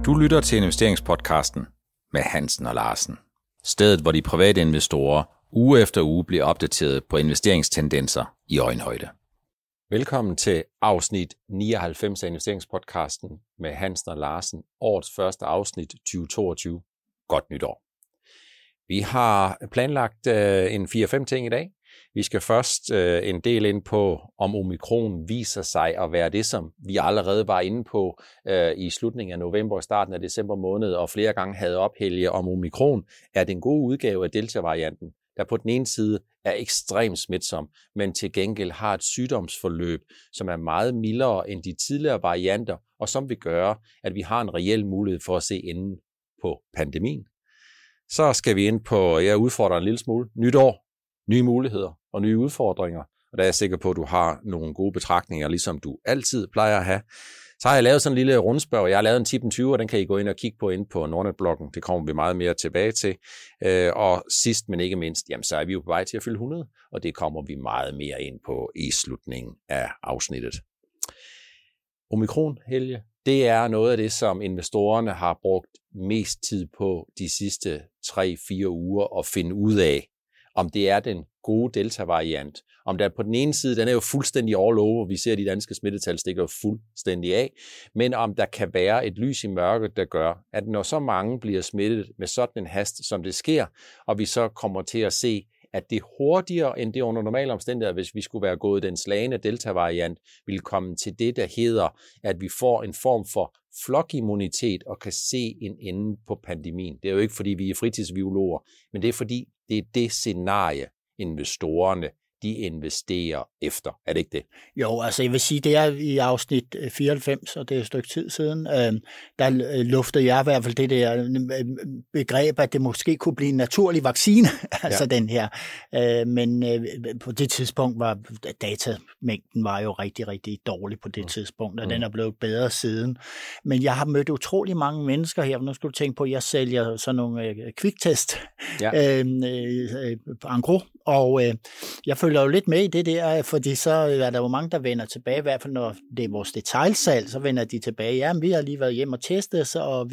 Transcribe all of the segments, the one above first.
Du lytter til investeringspodcasten med Hansen og Larsen. Stedet, hvor de private investorer uge efter uge bliver opdateret på investeringstendenser i øjenhøjde. Velkommen til afsnit 99 af investeringspodcasten med Hansen og Larsen. Årets første afsnit 2022. Godt nytår. Vi har planlagt en 4-5 ting i dag. Vi skal først en del ind på, om omikron viser sig at være det, som vi allerede var inde på i slutningen af november og starten af december måned, og flere gange havde ophælge om omikron, er den gode udgave af Delta-varianten, der på den ene side er ekstremt smitsom, men til gengæld har et sygdomsforløb, som er meget mildere end de tidligere varianter, og som vil gøre, at vi har en reel mulighed for at se enden på pandemien. Så skal vi ind på, jeg udfordrer en lille smule, nytår, nye muligheder og nye udfordringer, og der er jeg sikker på, at du har nogle gode betragtninger, ligesom du altid plejer at have. Så har jeg lavet sådan en lille rundspørg. Jeg har lavet en tip 20, og den kan I gå ind og kigge på inde på Nordnet-bloggen. Det kommer vi meget mere tilbage til. Og sidst, men ikke mindst, jamen, så er vi jo på vej til at fylde 100, og det kommer vi meget mere ind på i slutningen af afsnittet. Omikron, Helge, det er noget af det, som investorerne har brugt mest tid på de sidste 3-4 uger at finde ud af, om det er den gode Delta-variant. Om der på den ene side, den er jo fuldstændig all over, vi ser de danske smittetal stikker jo fuldstændig af, men om der kan være et lys i mørket, der gør, at når så mange bliver smittet med sådan en hast, som det sker, og vi så kommer til at se, at det hurtigere end det under normale omstændigheder, hvis vi skulle være gået den slagne Delta-variant, vil komme til det, der hedder, at vi får en form for flokimmunitet og kan se en ende på pandemien. Det er jo ikke, fordi vi er fritidsbiologer, men det er, fordi det er det scenarie, investorerne de investerer efter. Er det ikke det? Jo, altså jeg vil sige, det er i afsnit 94, og det er et stykke tid siden, der luftede jeg i hvert fald det der begreb, at det måske kunne blive en naturlig vaccine, altså den her. Men på det tidspunkt var datamængden var jo rigtig, rigtig dårlig på det tidspunkt, og den er blevet bedre siden. Men jeg har mødt utrolig mange mennesker her, nu skal du tænke på, at jeg sælger sådan nogle kviktest en gros, og jeg følger jo lidt med i det der, fordi så er der jo mange, der vender tilbage, i hvert fald når det er vores detailsalg, så vender de tilbage. Ja, vi har lige været hjem og testet, og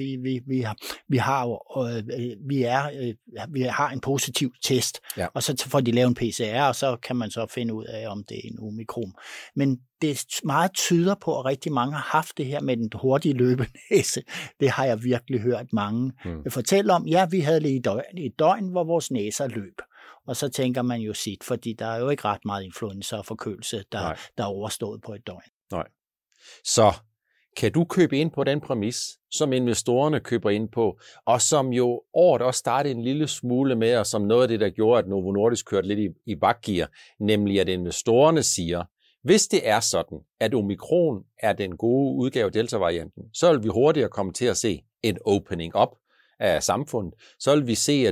vi har en positiv test, og så får de lavet en PCR, og så kan man så finde ud af, om det er en omikron. Men det meget tyder på, at rigtig mange har haft det her med den hurtige løbenæse. Det har jeg virkelig hørt mange fortælle om. Ja, vi havde lige et døgn, hvor vores næser løb. Og så tænker man jo sit, fordi der er jo ikke ret meget influenza og forkølelse, der er overstået på et døgn. Nej. Så kan du købe ind på den præmis, som investorerne køber ind på, og som jo året også startede en lille smule med, og som noget af det, der gjorde, at Novo Nordisk kørte lidt i bakgear, nemlig at investorerne siger, hvis det er sådan, at omikron er den gode udgave af Delta-varianten, så vil vi hurtigere komme til at se en opening up af samfundet, så vil vi se, at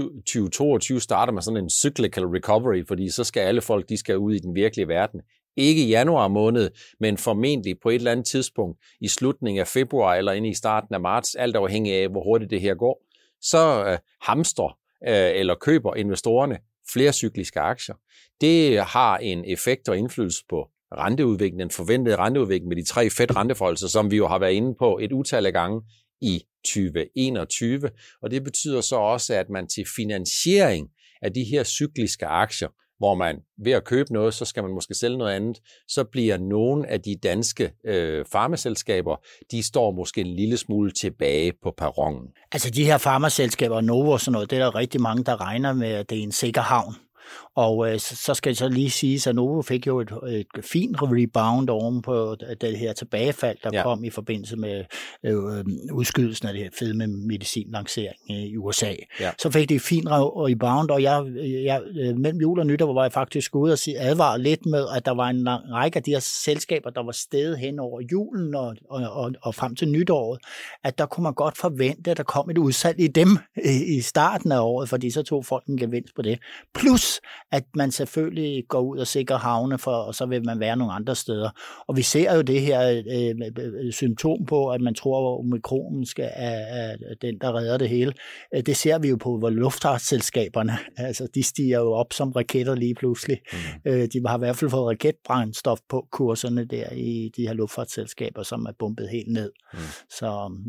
2022 starter med sådan en cyclical recovery, fordi så skal alle folk, de skal ud i den virkelige verden. Ikke i januar måned, men formentlig på et eller andet tidspunkt i slutningen af februar eller inde i starten af marts, alt afhængig af, hvor hurtigt det her går, så hamstrer eller køber investorerne flere cykliske aktier. Det har en effekt og indflydelse på renteudviklingen, den forventede renteudvikling med de 3 Fed-renteforholdelser, som vi jo har været inde på et utal af gange i 2021, og det betyder så også, at man til finansiering af de her cykliske aktier, hvor man ved at købe noget, så skal man måske sælge noget andet, så bliver nogle af de danske farmaselskaber, de står måske en lille smule tilbage på perronen. Altså de her farmaselskaber, Novo og sådan noget, det er der rigtig mange, der regner med, at det er en sikker havn. Og så skal jeg så lige sige, at Novo fik jo et fint rebound oven på det her tilbagefald, der kom i forbindelse med udskydelsen af det her fedme medicinlancering i USA. Ja. Så fik det et fint rebound, og jeg mellem jul og nytår var jeg faktisk ude og advare lidt med, at der var en lang række af de her selskaber, der var steget hen over julen og frem til nytåret, at der kunne man godt forvente, at der kom et udsalg i dem i starten af året, fordi så tog folk en gevinst på det. Plus at man selvfølgelig går ud og sikrer havne, og så vil man være nogle andre steder. Og vi ser jo det her symptom på, at man tror, at omikronen er den, der redder det hele. Det ser vi jo på luftfartsselskaberne. Altså, de stiger jo op som raketter lige pludselig. De har i hvert fald fået raketbrændstof på kurserne der i de her luftfartsselskaber, som er bumpet helt ned. Så ja,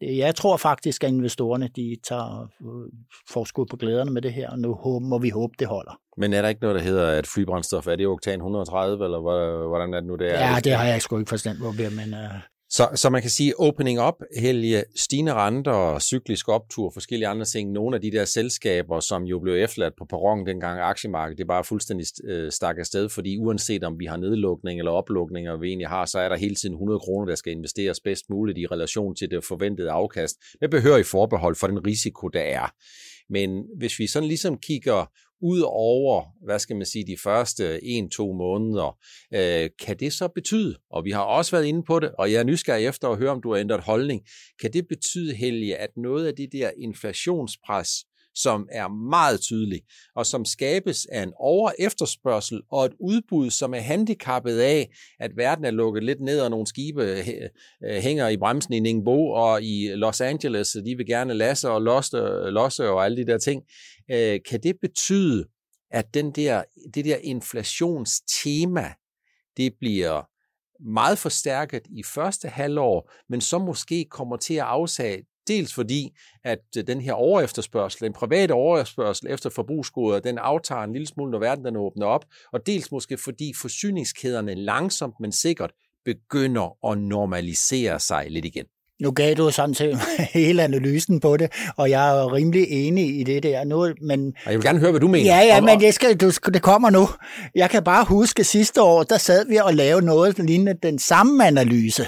jeg tror faktisk, at investorerne de tager forskud på glæderne med det her, og nu må vi håbe, det holder. Men er der ikke noget, der hedder, at flybrændstof, er det oktan 130, eller hvordan er det nu, det er? Ja, det har jeg sgu ikke forstand på, men... Så man kan sige, opening up, Helge, stigende renter, cyklisk optur, forskellige andre ting. Nogle af de der selskaber, som jo blev efterladt på perronen dengang aktiemarkedet, det er bare fuldstændig stak afsted, fordi uanset om vi har nedlukning eller oplukninger, vi egentlig har, så er der hele tiden 100 kroner, der skal investeres bedst muligt i relation til det forventede afkast. Med behørig forbehold for den risiko, der er. Men hvis vi sådan ligesom kigger ud over, de første 1-2 måneder, kan det så betyde, og vi har også været inde på det, og jeg er nysgerrig efter at høre, om du har ændret holdning, kan det betyde, Helge, at noget af det der inflationspres, som er meget tydeligt, og som skabes af en over-efterspørgsel og et udbud, som er handicappet af, at verden er lukket lidt ned, og nogle skibe hænger i bremsen i Ningbo og i Los Angeles, så de vil gerne lasse og losse og alle de der ting. Kan det betyde, at det der inflationstema, det bliver meget forstærket i første halvår, men så måske kommer til at afsage, dels fordi, at den her overefterspørgsel, den private overefterspørgsel efter forbrugsgoder, den aftager en lille smule, når verden den åbner op, og dels måske fordi forsyningskæderne langsomt, men sikkert begynder at normalisere sig lidt igen. Nu gav du sådan set hele analysen på det, og jeg er rimelig enig i det der nu, men... Og jeg vil gerne høre, hvad du mener. Ja, men det kommer nu. Jeg kan bare huske, sidste år, der sad vi og lavede noget lignende den samme analyse.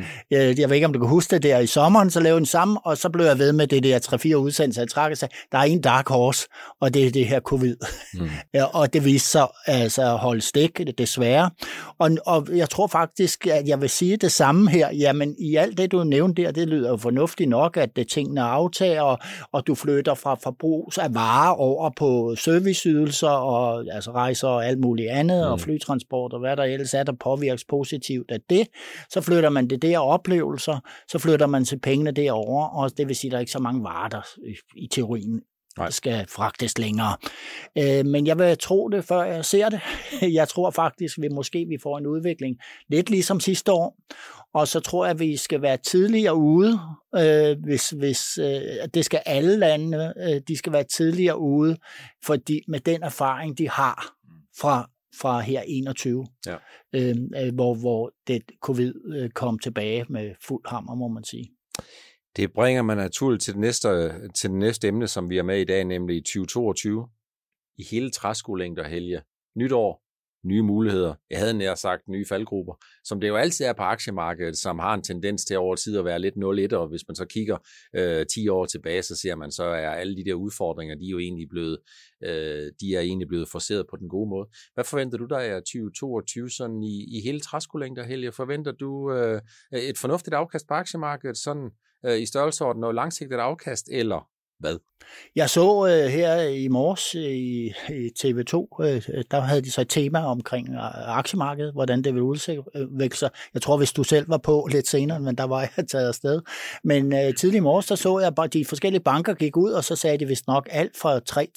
Jeg ved ikke, om du kan huske det der i sommeren, så lavede den samme, og så blev jeg ved med det der 3-4 udsendelser, jeg trækker sig. Der er en dark horse, og det er det her covid. Ja, og det viste sig altså at holde stik, desværre. Og jeg tror faktisk, at jeg vil sige det samme her. Jamen, i alt det, du nævnte der, det lyder jo fornuftigt nok, at tingene aftager, og du flytter fra forbrugs af varer over på serviceydelser, og altså rejser og alt muligt andet, og flytransport, og hvad der ellers er, der påvirkes positivt af det. Så flytter man det der oplevelser, så flytter man til pengene derover, og det vil sige, at der er ikke så mange varer, der i teorien skal fragtes længere. Men jeg vil tro det, før jeg ser det. Jeg tror faktisk, at vi får en udvikling lidt ligesom sidste år, og så tror jeg, at vi skal være tidligere ude, hvis det skal alle lande, de skal være tidligere ude, fordi med den erfaring, de har fra her 21, hvor det covid kom tilbage med fuld hammer, må man sige. Det bringer man naturligt til det næste emne, som vi er med i dag, nemlig 2022. I hele træskolængder, Helge. Nytår, nye muligheder. Jeg havde nær sagt nye faldgrupper, som det jo altid er på aktiemarkedet, som har en tendens til over tid at være lidt 0-1, og hvis man så kigger 10 år tilbage, så ser man, så er alle de der udfordringer, de er egentlig blevet forceret på den gode måde. Hvad forventer du dig af 2022 sådan i hele træskolængder, Helge? Forventer du et fornuftigt afkast på aktiemarkedet, sådan i størrelseorden og langsigtet afkast, eller hvad? Jeg så her i morges i TV2, der havde de så et tema omkring aktiemarkedet, hvordan det vil udvikle sig. Jeg tror, hvis du selv var på lidt senere, men der var jeg taget afsted. Men tidlig i morges, der så jeg bare, de forskellige banker gik ud, og så sagde de vist nok alt fra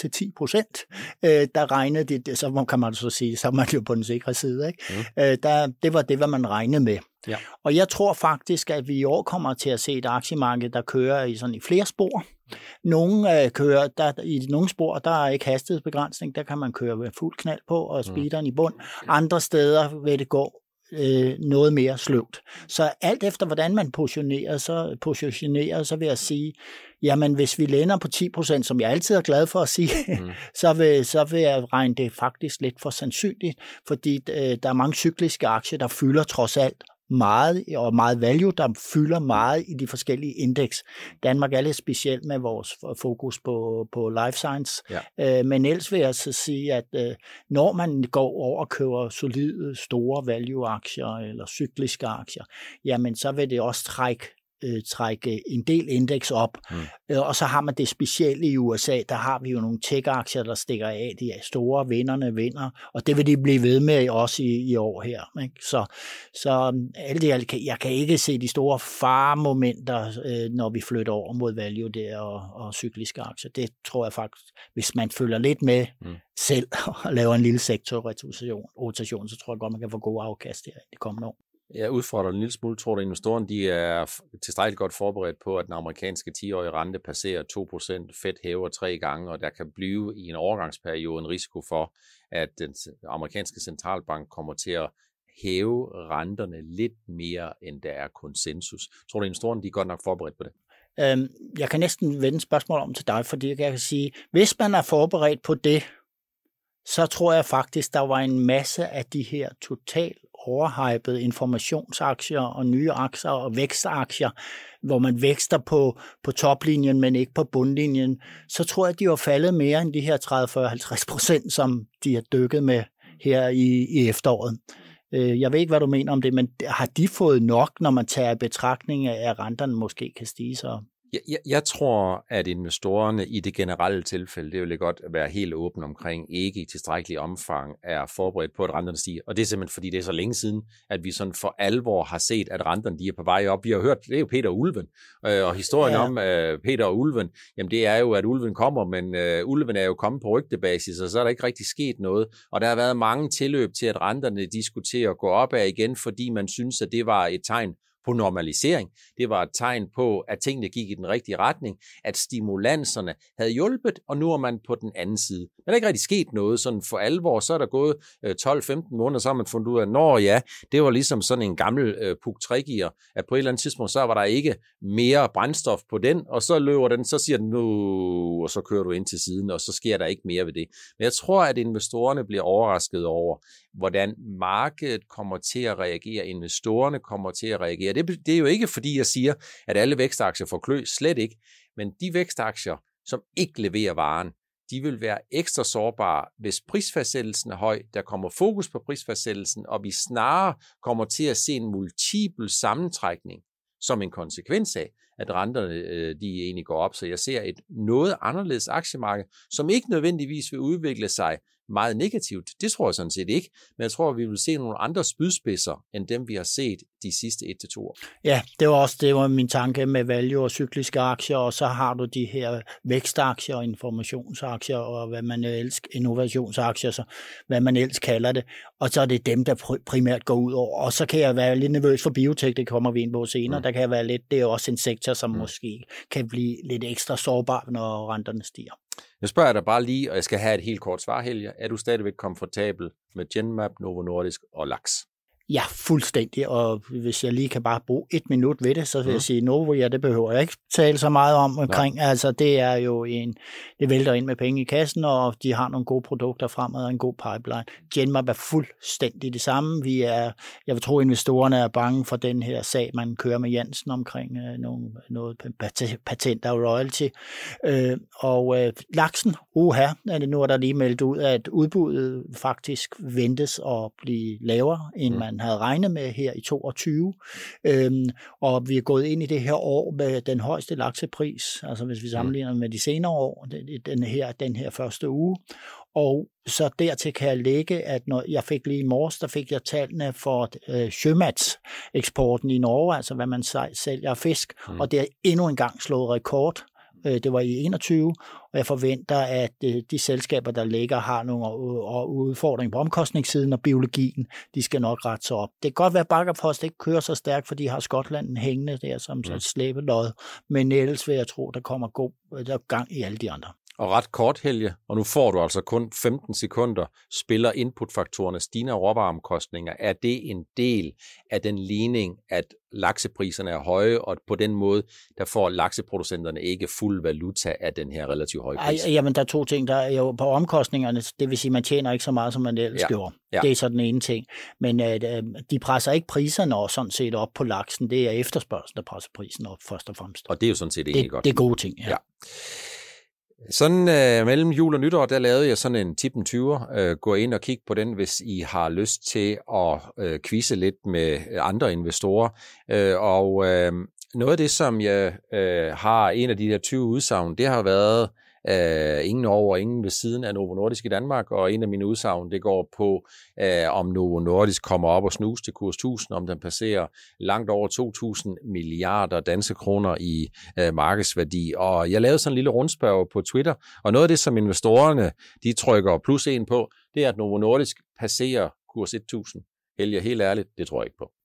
3-10%. Der regnede de, så kan man så sige, så er man jo på den sikre side, ikke? Det var det, hvad man regnede med. Ja. Og jeg tror faktisk, at vi i år kommer til at se et aktiemarked, der kører i flere spor. Nogle kører, i nogle spor, der er ikke hastighedsbegrænsning, der kan man køre med fuld knald på og speederen i bund. Andre steder vil det gå noget mere sløvt. Så alt efter, hvordan man positionerer, så vil jeg sige, jamen hvis vi lænder på 10%, som jeg altid er glad for at sige, så vil jeg regne det faktisk lidt for sandsynligt, fordi der er mange cykliske aktier, der fylder trods alt meget, og meget value, der fylder meget i de forskellige indeks. Danmark er lidt specielt med vores fokus på life science, men ellers vil jeg så sige, at når man går over og køber solide, store value-aktier eller cykliske aktier, jamen så vil det også trække en del indeks op. Og så har man det specielle i USA, der har vi jo nogle tech-aktier, der stikker af, de store vinderne vinder, og det vil de blive ved med også i år her. Ikke? Så alt det, jeg kan ikke se de store faremomenter, når vi flytter over mod value der og cykliske aktier. Det tror jeg faktisk, hvis man følger lidt med selv og laver en lille sektorrotation, så tror jeg godt, man kan få gode afkast her i de kommende år. Jeg udfordrer en lille smule. Tror du, at investorerne de er tilstrækkeligt godt forberedt på, at den amerikanske 10-årige rente passerer 2%, Fed hæver 3 gange, og der kan blive i en overgangsperiode en risiko for, at den amerikanske centralbank kommer til at hæve renterne lidt mere, end der er konsensus. Tror du, at investorerne de er godt nok forberedt på det? Jeg kan næsten vende spørgsmål om til dig, fordi jeg kan sige, hvis man er forberedt på det, så tror jeg faktisk, der var en masse af de her totalt overhypede informationsaktier og nye aktier og vækstaktier, hvor man vækster på toplinjen, men ikke på bundlinjen, så tror jeg, de var faldet mere end de her 30-40-50%, som de har dykket med her i efteråret. Jeg ved ikke, hvad du mener om det, men har de fået nok, når man tager i betragtning af, at renterne måske kan stige så? Jeg tror, at investorerne i det generelle tilfælde, det vil godt være helt åben omkring, ikke i tilstrækkelig omfang er forberedt på, at renterne stiger. Og det er simpelthen, fordi det er så længe siden, at vi sådan for alvor har set, at renterne de er på vej op. Vi har hørt, det er jo Peter Ulven, og historien om Peter og Ulven, jamen det er jo, at Ulven kommer, men Ulven er jo kommet på rygtebasis, og så er der ikke rigtig sket noget. Og der har været mange tilløb til, at renterne diskuterer at gå opad igen, fordi man synes, at det var et tegn på normalisering. Det var et tegn på, at tingene gik i den rigtige retning, at stimulanserne havde hjulpet, og nu er man på den anden side. Men der er ikke rigtig sket noget sådan for alvor. Så er der gået 12-15 måneder, så har man fundet ud af, det var ligesom sådan en gammel Puk 3-gear, at på et eller andet tidspunkt, så var der ikke mere brændstof på den, og så løber den, så siger den nu, og så kører du ind til siden, og så sker der ikke mere ved det. Men jeg tror, at investorerne bliver overrasket over, hvordan markedet kommer til at reagere, investorerne kommer til at reagere. Det er jo ikke, fordi jeg siger, at alle vækstaktier får klø, slet ikke, men de vækstaktier, som ikke leverer varen, de vil være ekstra sårbare, hvis prisfastsættelsen er høj. Der kommer fokus på prisfastsættelsen, og vi snarere kommer til at se en multiple sammentrækning som en konsekvens af, at renterne de egentlig går op. Så jeg ser et noget anderledes aktiemarked, som ikke nødvendigvis vil udvikle sig meget negativt. Det tror jeg sådan set ikke, men jeg tror, at vi vil se nogle andre spydspidser, end dem vi har set de sidste 1-2 år. Ja, det var min tanke med value og cykliske aktier, og så har du de her vækstaktier, informationsaktier og hvad man elsker, innovationsaktier, så hvad man ellers kalder det, og så er det dem, der primært går ud over. Og så kan jeg være lidt nervøs for biotek, det kommer vi ind på senere, der kan jeg være lidt, det er også en sektor, som måske kan blive lidt ekstra sårbar, når renterne stiger. Jeg spørger dig bare lige, og jeg skal have et helt kort svar, Helge. Er du stadigvæk komfortabel med Genmab, Novo Nordisk og Laks? Ja, fuldstændig, og hvis jeg lige kan bare bruge 1 minut ved det, så vil jeg sige, Novo, det behøver jeg ikke tale så meget omkring. Altså, det er jo det vælter ind med penge i kassen, og de har nogle gode produkter fremad og en god pipeline. Genmab er fuldstændig det samme. Jeg vil tro, investorerne er bange for den her sag, man kører med Janssen omkring noget patent og royalty. Laksen, nu er der lige meldt ud, at udbuddet faktisk ventes at blive lavere, end man havde regnet med her i 2022. Og vi er gået ind i det her år med den højeste laksepris, altså hvis vi sammenligner med de senere år, den her første uge. Og så dertil kan jeg lægge, at når jeg fik lige i morges, der fik jeg tallene for sjømatseksporten i Norge, altså hvad man sælger af fisk, og det er endnu en gang slået rekord. Det var i 21, og jeg forventer, at de selskaber, der ligger, har nogle udfordringer på omkostningssiden og biologien. De skal nok rette sig op. Det kan godt være, at Bakkafrost ikke kører så stærkt, for de har Skotland hængende der som et slæbelod. Men ellers vil jeg tro, der kommer god gang i alle de andre. Og ret kort, Helge, og nu får du altså kun 15 sekunder, spiller inputfaktorerne stigende råvareomkostninger. Er det en del af den ligning, at laksepriserne er høje, og på den måde, der får lakseproducenterne ikke fuld valuta af den her relativt høje pris? Jamen, der er 2 ting. Der er jo på omkostningerne, det vil sige, man tjener ikke så meget, som man ellers gjorde. Ja. Det er så den ene ting. Men de presser ikke priserne og sådan set op på laksen. Det er efterspørgsel, der presser prisen op først og fremmest. Og det er jo sådan set egentlig godt. Det er gode ting, ja. Sådan mellem jul og nytår, der lavede jeg sådan en tippen 20'er. Gå ind og kig på den, hvis I har lyst til at quizze lidt med andre investorer. Noget af det, som jeg har en af de der 20 udsagn, det har været ingen over, ingen ved siden af Novo Nordisk i Danmark, og en af mine udsagn, det går på, om Novo Nordisk kommer op og snus til kurs 1000, om den passerer langt over 2.000 milliarder danske kroner i markedsværdi. Og jeg lavede sådan en lille rundspørg på Twitter, og noget af det, som investorerne, de trykker +1 på, det er, at Novo Nordisk passerer kurs 1000. Helge, helt ærligt, det tror jeg ikke på.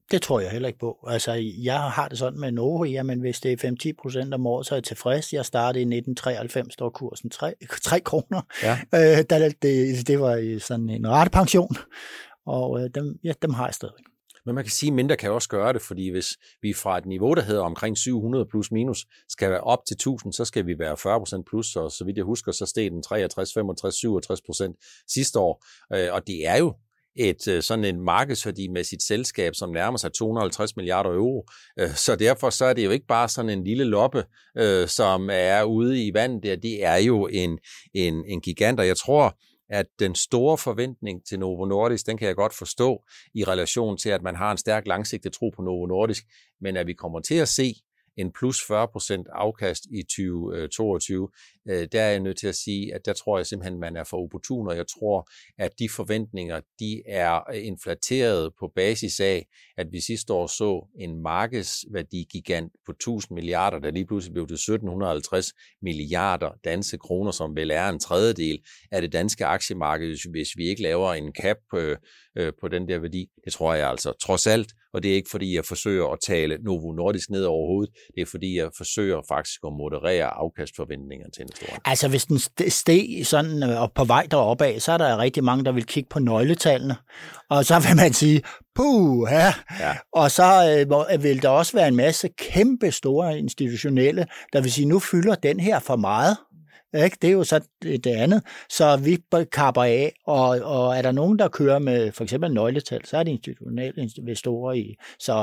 Det tror jeg heller ikke på. Altså, jeg har det sådan med Novo, jamen hvis det er 5-10% om året, så er jeg tilfreds. Jeg startede i 1993, står kursen 3 kroner. Ja. Det var sådan en ratepension, og dem har jeg stadig. Men man kan sige, at mindre kan også gøre det, fordi hvis vi fra et niveau, der hedder omkring 700 plus minus, skal være op til 1000, så skal vi være 40% plus, og så vidt jeg husker, så steg den 63, 65, 67% sidste år. Og det er jo sådan en markedsværdimæssigt selskab, som nærmer sig 250 milliarder euro. Så derfor så er det jo ikke bare sådan en lille loppe, som er ude i vandet. Det er jo en gigant, og jeg tror, at den store forventning til Novo Nordisk, den kan jeg godt forstå i relation til, at man har en stærk langsigtet tro på Novo Nordisk, men at vi kommer til at se en plus 40% afkast i 2022, der er jeg nødt til at sige, at der tror jeg simpelthen, man er for opportun, og jeg tror, at de forventninger, de er inflateret på basis af, at vi sidste år så en markedsværdigigant på 1000 milliarder, der lige pludselig blev til 1750 milliarder danske kroner, som vel er en tredjedel af det danske aktiemarked, hvis vi ikke laver en cap på den der værdi. Det tror jeg altså trods alt, og det er ikke fordi, jeg forsøger at tale Novo Nordisk ned overhovedet, det er fordi, jeg forsøger faktisk at moderere afkastforventningerne til investorerne. Altså hvis den steg sådan og på vej deroppe af, så er der rigtig mange, der vil kigge på nøgletallene, og så vil man sige, ja. Og så vil der også være en masse kæmpe store institutionelle, der vil sige, nu fylder den her for meget. Ikke? Det er jo så det andet, så vi kapper af, og er der nogen, der kører med for eksempel nøgletal, så er det institutionelle investorer i. Så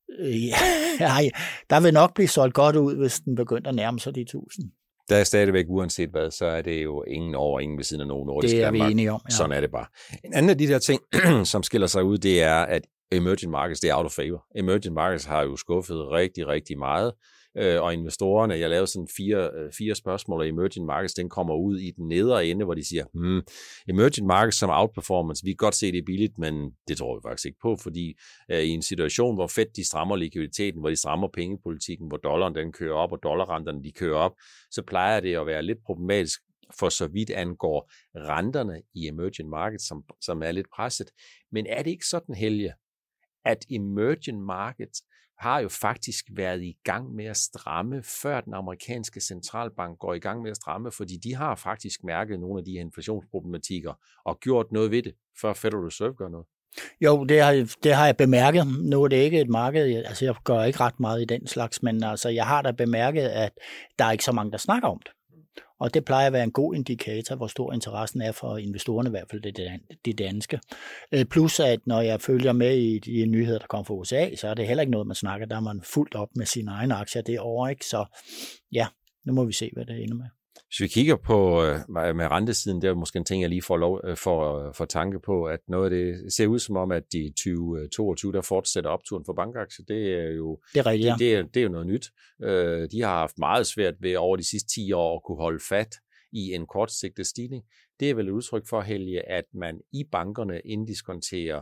der vil nok blive solgt godt ud, hvis den begynder at nærme sig de 1000. Der er stadigvæk, uanset hvad, så er det jo ingen over, ingen ved siden af Novo Nordisk. Det er vi enige om. Ja. Sådan er det bare. En anden af de der ting, som skiller sig ud, det er, at emerging markets, det er out of favor. Emerging markets har jo skuffet rigtig, rigtig meget. Og investorerne, jeg lavede sådan fire spørgsmål, og emerging markets, den kommer ud i den nedre ende, hvor de siger, emerging markets som outperformance, vi kan godt se, det er billigt, men det tror vi faktisk ikke på, fordi i en situation, hvor Fed de strammer likviditeten, hvor de strammer pengepolitikken, hvor dollaren den kører op, og dollarrenterne de kører op, så plejer det at være lidt problematisk, for så vidt angår renterne i emerging markets, som er lidt presset. Men er det ikke sådan, Helge, at emerging markets har jo faktisk været i gang med at stramme, før den amerikanske centralbank går i gang med at stramme, fordi de har faktisk mærket nogle af de her inflationsproblematikker og gjort noget ved det, før Federal Reserve gør noget? Jo, det har jeg bemærket. Nu er det ikke et marked, altså jeg gør ikke ret meget i den slags, men altså jeg har da bemærket, at der er ikke så mange, der snakker om det. Og det plejer at være en god indikator, hvor stor interessen er for investorerne, i hvert fald det danske. Plus at når jeg følger med i de nyheder, der kommer fra USA, så er det heller ikke noget, man snakker. Der er man fuldt op med sine egne aktier det år, ikke? Så ja, nu må vi se, hvad det ender med. Hvis vi kigger på med rentesiden, det er måske en ting, jeg lige får tanke på, at noget af det ser ud som om, at i 2022, der fortsætter opturen for bankaktier. Det er jo, det er rigtigt, ja. Det er jo noget nyt. De har haft meget svært ved over de sidste 10 år at kunne holde fat i en kortsigtet stigning. Det er vel et udtryk for, Helge, at man i bankerne inddiskonterer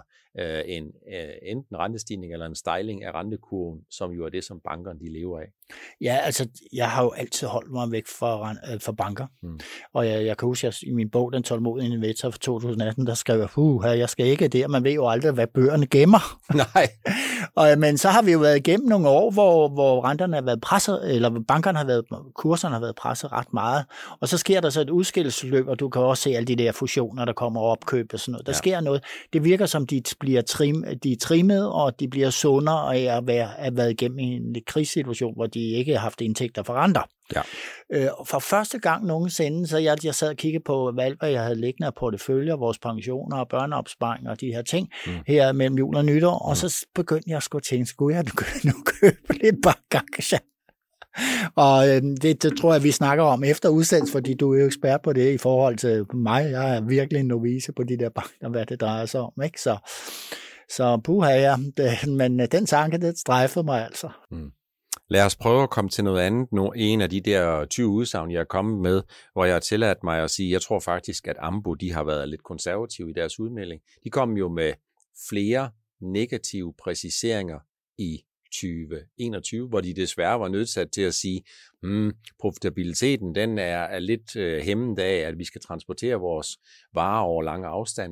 enten rentestigning eller en stejling af rentekurven, som jo er det, som bankerne de lever af. Ja, altså jeg har jo altid holdt mig væk fra banker. Og jeg kan huske, at i min bog, Den tålmodige investor fra 2018, der skrev jeg skal ikke der. Man ved jo aldrig, hvad bøgerne gemmer. Nej. Men så har vi jo været igennem nogle år, hvor renterne har været presset, eller bankerne har været, kurserne har været presset ret meget. Og så sker der så et udskillelsesløb, og du kan også se alle de der fusioner, der kommer opkøb og sådan noget. Der sker noget. Det virker som, de er trimmet, og de bliver sundere af at have været igennem en krisesituation, hvor de ikke har haft indtægter for renter. Ja. For første gang nogensinde, så jeg sad og kiggede på, hvad jeg havde liggende af porteføljer, vores pensioner og børneopsparinger og de her ting her mellem jul og nytår, og så begyndte jeg at tænke, skulle jeg nu købe lidt bankaktier? Og det tror jeg, vi snakker om efter udsendelsen, fordi du er jo ekspert på det i forhold til mig. Jeg er virkelig en novice på de der banker, hvad det drejer sig om, ikke? Så men den tanke, det strejfede mig altså. Lad os prøve at komme til noget andet nu. En af de der 20 udsagn, jeg er kommet med, hvor jeg har tilladt mig at sige, jeg tror faktisk, at Ambo, de har været lidt konservative i deres udmelding. De kom jo med flere negative præciseringer i 2021, hvor de desværre var nødsat til at sige, profitabiliteten den er lidt hæmmet af, at vi skal transportere vores varer over lange afstande.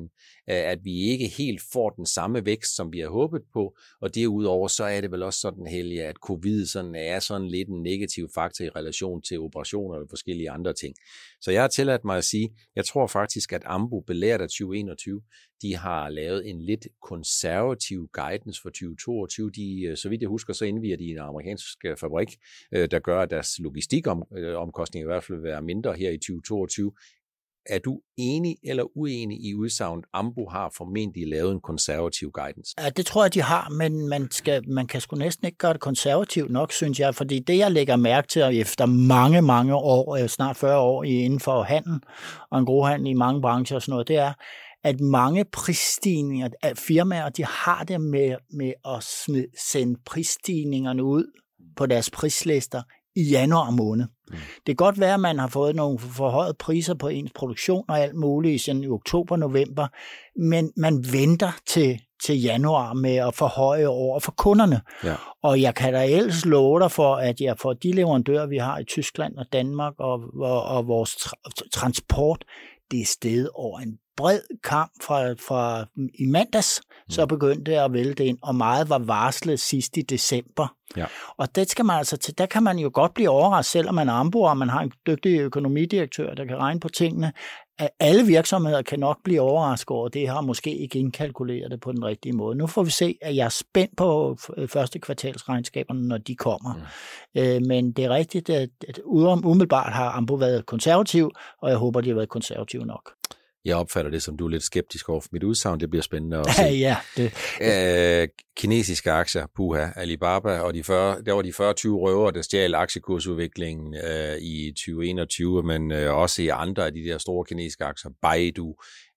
at vi ikke helt får den samme vækst, som vi har håbet på, og derudover så er det vel også sådan, Helge, at covid er sådan lidt en negativ faktor i relation til operationer og forskellige andre ting. Så jeg har tilladt mig at sige, jeg tror faktisk, at Ambu belært af 2021, de har lavet en lidt konservativ guidance for 2022. Så vidt jeg husker, så indviger de en amerikansk fabrik, der gør, at deres logistikomkostninger i hvert fald vil være mindre her i 2022. Er du enig eller uenig i udsagnet, Ambu har formentlig lavet en konservativ guidance? Ja, det tror jeg, de har, men man kan sgu næsten ikke gøre det konservativt nok, synes jeg, fordi det, jeg lægger mærke til efter mange, mange år, snart 40 år inden for handel og en grohandel i mange brancher og sådan noget, det er, at mange prisstigninger, at firmaer, de har det med at sende prisstigningerne ud på deres prislister i januar måned. Det kan godt være, at man har fået nogle forhøjede priser på ens produktion og alt muligt i oktober, november, men man venter til januar med at forhøje over for kunderne. Ja. Og jeg kan da ellers love dig for, at jeg for de leverandører, vi har i Tyskland og Danmark og vores transport, det er steget over en bred kamp fra i mandags, så begyndte det at vælte ind, og meget var varslet sidst i december. Ja. Og det skal man altså der kan man jo godt blive overrasket, selvom man er Ambu, og man har en dygtig økonomidirektør, der kan regne på tingene. Alle virksomheder kan nok blive overrasket over det, har måske ikke indkalkuleret det på den rigtige måde. Nu får vi se, at jeg er spændt på første kvartalsregnskaberne, når de kommer. Men det er rigtigt, at umiddelbart har Ambu været konservativ, og jeg håber, de har været konservative nok. Jeg opfatter det, som du er lidt skeptisk over for mit udsagn. Det bliver spændende at se. Ja, det. Kinesiske aktier, puha, Alibaba, og der var de 40-20 røver, der stjal aktiekursudviklingen i 2021, men også i andre af de der store kinesiske aktier, Baidu.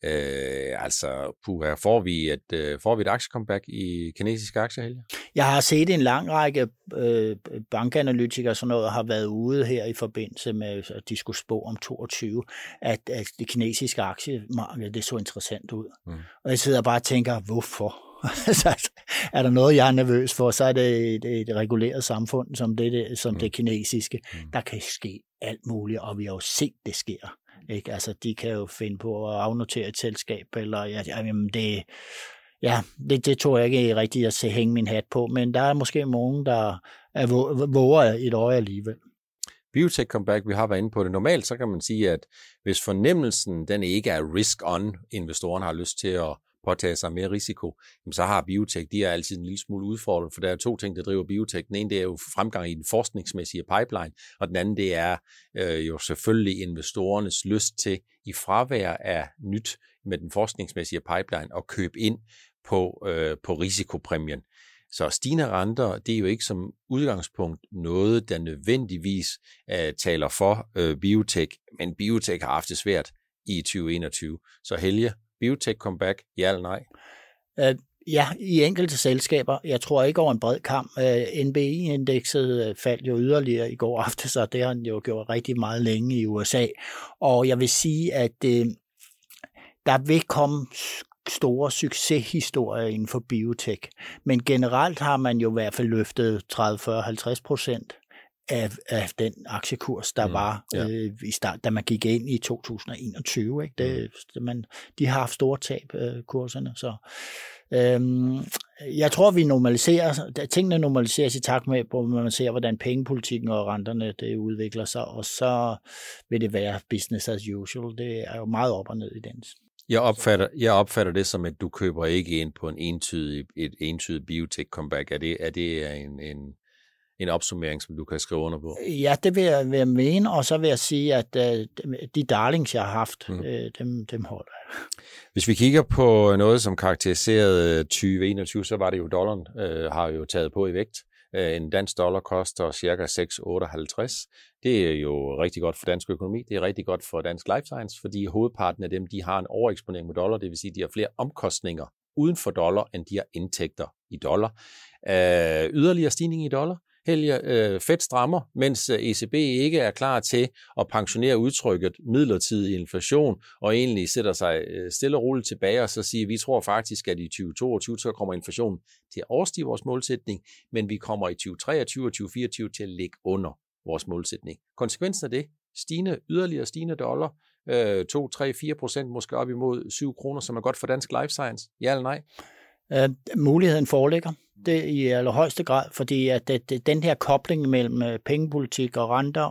Puha, får vi et aktiecomeback i kinesiske aktier, Helge? Jeg har set en lang række bankanalytikere, sådan noget, har været ude her i forbindelse med, at de skulle spå om 22, at det kinesiske aktiemarked, det så interessant ud. Og jeg sidder bare og tænker, hvorfor? Er der noget, jeg er nervøs for, så er det et reguleret samfund, som det kinesiske. Der kan ske alt muligt, og vi har jo set, det sker. Ikke? Altså, de kan jo finde på at afnotere et selskab, eller det tror jeg ikke er rigtigt at hænge min hat på, men der er måske nogen, der våger et øje alligevel. Biotech comeback, vi har været inde på det. Normalt så kan man sige, at hvis fornemmelsen den ikke er risk-on, investorerne har lyst til at påtage sig mere risiko, så har biotech, de er altid en lille smule udfordret, for der er to ting, der driver biotech. Den ene, det er jo fremgang i den forskningsmæssige pipeline, og den anden, det er jo selvfølgelig investorernes lyst til, i fravær af nyt med den forskningsmæssige pipeline, at købe ind på risikopræmien. Så stigende renter, det er jo ikke som udgangspunkt noget, der nødvendigvis taler for biotech, men biotech har haft det svært i 2021. Så Helge, biotech comeback, ja eller nej? Ja, i enkelte selskaber. Jeg tror ikke over en bred kamp. NBI-indekset faldt jo yderligere i går aftes, så det har han jo gjort rigtig meget længe i USA. Og jeg vil sige, at der vil komme store succeshistorier inden for biotech. Men generelt har man jo i hvert fald løftet 30-40-50% af den aktiekurs, der var i start, da man gik ind i 2021. Ikke? De har haft store tab, kurserne. Så jeg tror, vi normaliserer, tingene normaliseres i takt med, hvor man ser, hvordan pengepolitikken og renterne det udvikler sig, og så vil det være business as usual. Det er jo meget op og ned i den. Jeg opfatter det som, at du køber ikke ind på et entydigt biotech comeback. Er det en opsummering, som du kan skrive under på? Ja, det vil jeg mene, og så vil jeg sige, at de darlings, jeg har haft, dem holder jeg. Hvis vi kigger på noget, som karakteriserede 2021, så var det jo dollaren, har jo taget på i vægt. En dansk dollar koster ca. 6,58. Det er jo rigtig godt for dansk økonomi. Det er rigtig godt for dansk life science, fordi hovedparten af dem, de har en overeksponering med dollar. Det vil sige, at de har flere omkostninger uden for dollar, end de har indtægter i dollar. Yderligere stigning i dollar. Helge, Fed strammer, mens ECB ikke er klar til at pensionere udtrykket midlertidig inflation, og egentlig sætter sig stille og roligt tilbage, og så siger, vi tror faktisk, at i 2022 så kommer inflationen til at overstige vores målsætning, men vi kommer i 2023 og 2024 til at ligge under vores målsætning. Konsekvensen af det, yderligere stigende dollar, 2, 3, 4%, måske op imod 7 kroner, som er godt for dansk life science? Ja eller nej? Muligheden foreligger. Det i allerhøjeste grad, fordi at den her kobling mellem pengepolitik og renter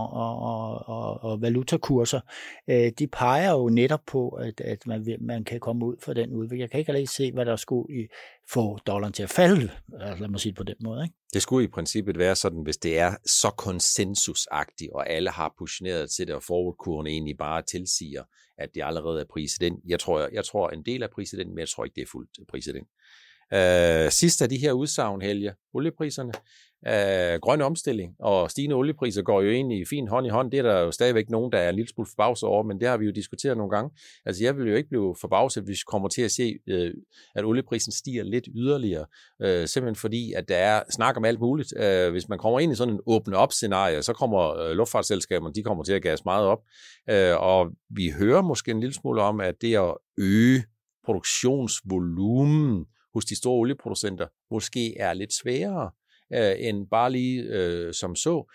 og valutakurser, de peger jo netop på, at man kan komme ud fra den udvikling. Jeg kan ikke rigtig se, hvad der skulle få dollaren til at falde, lad mig sige det på den måde. Ikke? Det skulle i princippet være sådan, hvis det er så konsensusagtigt, og alle har positioneret til det, og forwardkurven egentlig bare tilsiger, at det allerede er priset ind. Jeg tror en del af priset ind, men jeg tror ikke, det er fuldt priset ind. Sidst af de her udsagn, Helge, oliepriserne, grøn omstilling og stigende oliepriser går jo egentlig fint hånd i hånd. Det er der jo stadigvæk nogen, der er en lille smule forbavset over, men det har vi jo diskuteret nogle gange. Altså jeg vil jo ikke blive forbavset, hvis vi kommer til at se, at olieprisen stiger lidt yderligere, simpelthen fordi, at der er snak om alt muligt. Hvis man kommer ind i sådan en åbne-op-scenarie, så kommer luftfartsselskaberne, de kommer til at gasse meget op, og vi hører måske en lille smule om, at det at øge produktionsvolumen hos de store olieproducenter måske er lidt sværere end bare lige som så,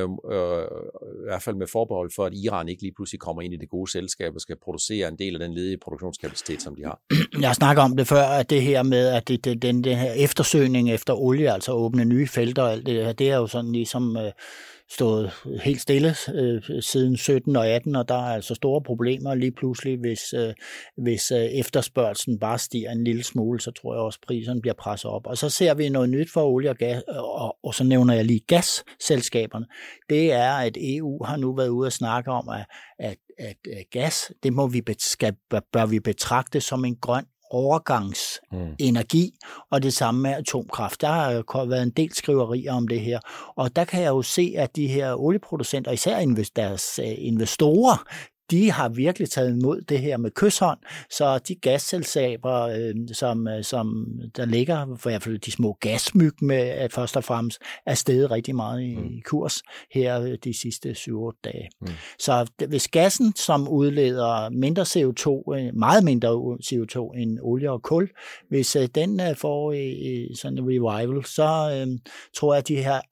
i hvert fald med forbehold for, at Iran ikke lige pludselig kommer ind i det gode selskab og skal producere en del af den ledige produktionskapacitet, som de har. Jeg snakker om det før, at det her med, at den her eftersøgning efter olie, altså åbne nye felter og alt det her, det er jo sådan ligesom stået helt stille siden 17 og 18, og der er altså store problemer lige pludselig, hvis efterspørgselen bare stiger en lille smule, så tror jeg også, priserne bliver presset op. Og så ser vi noget nyt for olie og gas, og så nævner jeg lige gasselskaberne. Det er, at EU har nu været ude at snakke om, at gas, det bør vi betragte som en grøn overgangsenergi, og det samme med atomkraft. Der har været en del skriverier om det her, og der kan jeg jo se, at de her olieproducenter, især deres investorer, de har virkelig taget imod det her med kyshånd, så de gasselskaber, som der ligger, for i hvert fald de små gasmyg med først og fremmest, er steget rigtig meget i kurs her de sidste 7-8 dage. Så hvis gassen, som udleder mindre CO2, meget mindre CO2 end olie og kul, hvis den får sådan en revival, så tror jeg, at de her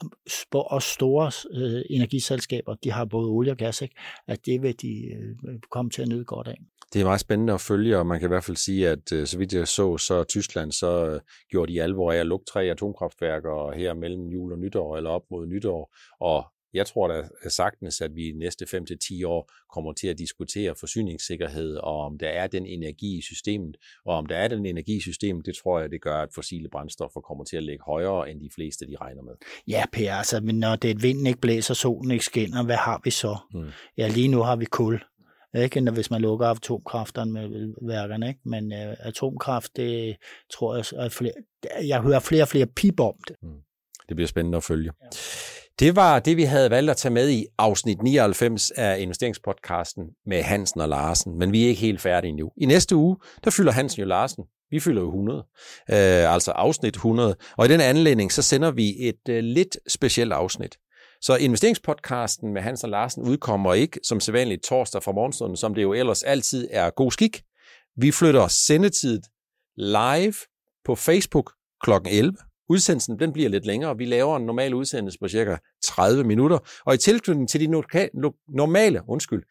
store energiselskaber, de har både olie og gas, ikke? At det vil de komme til at nyde godt af. Det er meget spændende at følge, og man kan i hvert fald sige, at så vidt jeg så Tyskland, så gjorde de alvor af at lukke 3 atomkraftværker her mellem jul og nytår, eller op mod nytår, og jeg tror da sagtens, at vi i de næste 5-10 år kommer til at diskutere forsyningssikkerhed, og om der er den energi i systemet, og om der er den energi i systemet, det tror jeg, det gør, at fossile brændstoffer kommer til at ligge højere, end de fleste, de regner med. Ja, Per, altså, men når det vinden ikke blæser, solen ikke skinner, hvad har vi så? Ja, lige nu har vi kul. Ikke, hvis man lukker atomkrafterne med værkerne, ikke? Men atomkraft, det tror jeg, jeg hører flere og flere pip om det. Det bliver spændende at følge. Ja. Det var det, vi havde valgt at tage med i afsnit 99 af investeringspodcasten med Hansen og Larsen, men vi er ikke helt færdige nu. I næste uge, der fylder Hansen jo Larsen. Vi fylder jo 100, altså afsnit 100, og i den anledning, så sender vi et lidt specielt afsnit. Så investeringspodcasten med Hansen og Larsen udkommer ikke som sædvanligt torsdag fra morgenstunden, som det jo ellers altid er god skik. Vi flytter sendetid live på Facebook kl. 11. Udsendelsen den bliver lidt længere. Vi laver en normal udsendelse på cirka 30 minutter, og i tilknytning til de normale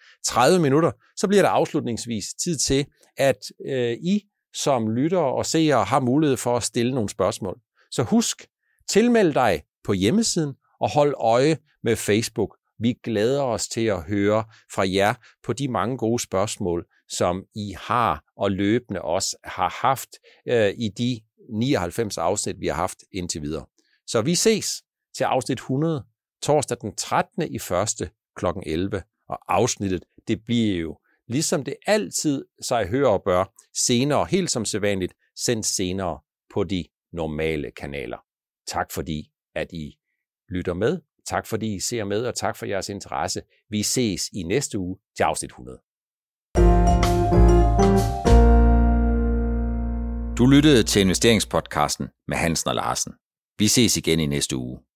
30 minutter, så bliver der afslutningsvis tid til, at I som lyttere og seere har mulighed for at stille nogle spørgsmål. Så husk, tilmeld dig på hjemmesiden og hold øje med Facebook. Vi glæder os til at høre fra jer på de mange gode spørgsmål, som I har og løbende også har haft i de 99 afsnit, vi har haft indtil videre. Så vi ses til afsnit 100, torsdag den 13. i 1. kl. 11. Og afsnittet, det bliver jo, ligesom det altid sig hører og bør, senere, helt som sædvanligt, sendt senere på de normale kanaler. Tak fordi, at I lytter med. Tak fordi I ser med, og tak for jeres interesse. Vi ses i næste uge til afsnit 100. Du lyttede til investeringspodcasten med Hansen og Larsen. Vi ses igen i næste uge.